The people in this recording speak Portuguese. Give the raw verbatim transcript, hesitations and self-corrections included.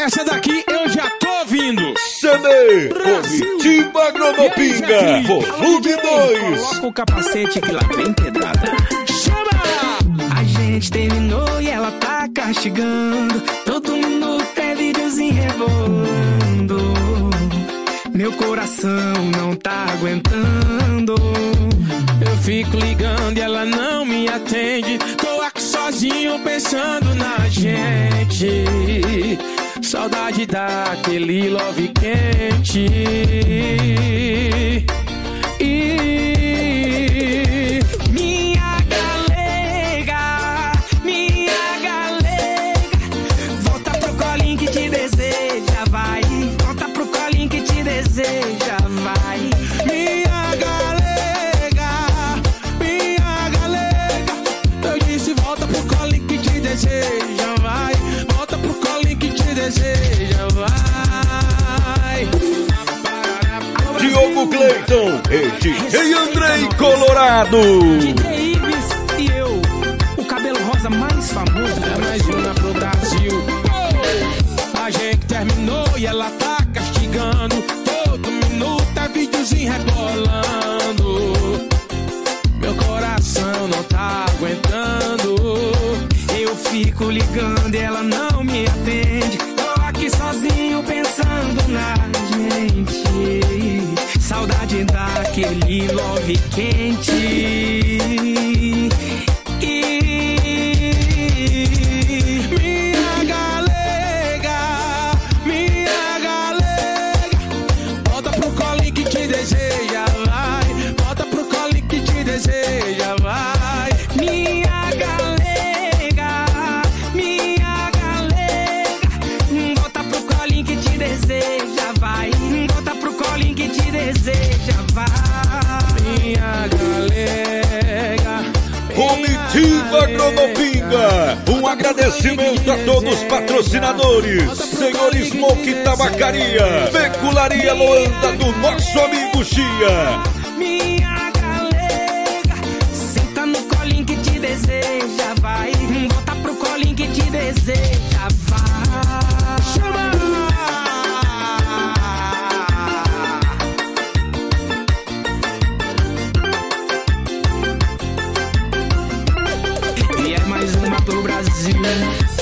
Essa daqui eu já tô ouvindo. C D Comitiva Agronopinga, volume dois. Coloca o capacete que lá vem pedrada. Chama! A gente terminou e ela tá castigando. Todo minuto é videozinho rebolando. Meu coração não tá aguentando. Eu fico ligando e ela não me atende. Tô aqui sozinho pensando na gente. Saudade daquele love quente. E minha galega, minha galega, volta pro colinho que te deseja, vai. Volta pro colinho que te deseja, vai. minha galega, minha galega, eu disse volta pro colinho que te deseja, vai. Volta pro colinho que te deseja, vai. Diogo Cleiton e D J Andrei Colorado. D J Ives e eu, o cabelo rosa mais famoso. É mais uma pro Brasil. Oh! A gente terminou e ela tá castigando. Todo minuto é videozinho rebolando. Meu coração não tá aguentando. Eu fico ligando e ela não me atende. Tô aqui sozinho pensando na gente. Saudade daquele love quente. E minha galega, minha galega, volta pro colinho que te deseja, vai. Volta pro colinho que te deseja, vai. minha galega, minha galega, volta pro colinho que te deseja, vai. Volta pro colinho que te deseja, vai. Minha galega, Comitiva Agronopinga, um agradecimento a todos os patrocinadores. Senhor Smoke Tabacaria, Vecularia Loanda do nosso amigo Chia. Minha galega, senta no colinho que te deseja, vai. Volta pro colinho que te deseja, vai. chama! E é mais uma pro Brasil.